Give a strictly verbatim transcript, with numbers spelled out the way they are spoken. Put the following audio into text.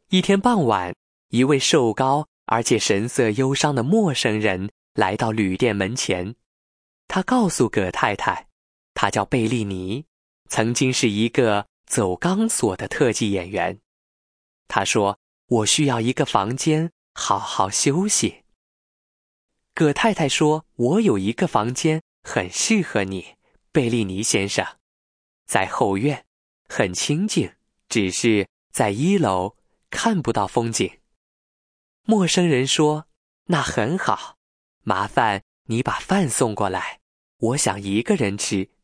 一天傍晚，一位瘦高而且神色忧伤的陌生人来到旅店门前。他告诉葛太太，他叫贝利尼，曾经是一个走钢索的特技演员。他说，我需要一个房间好好休息。葛太太说，我有一个房间很适合你，贝利尼先生，在后院，很清静，只是在一楼看不到风景。陌生人说，那很好，麻烦你把饭送过来，我想一个人吃。